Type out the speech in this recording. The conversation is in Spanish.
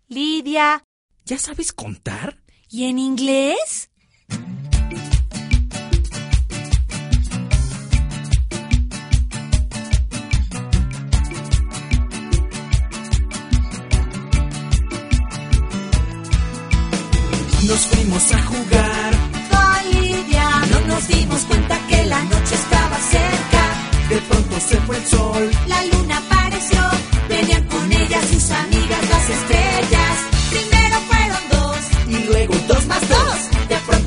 Lidia. ¿Ya sabes contar? ¿Y en inglés? Nos fuimos a jugar Con Lidia. No nos dimos cuenta que la noche estaba cerca. De pronto se fue el sol. La luna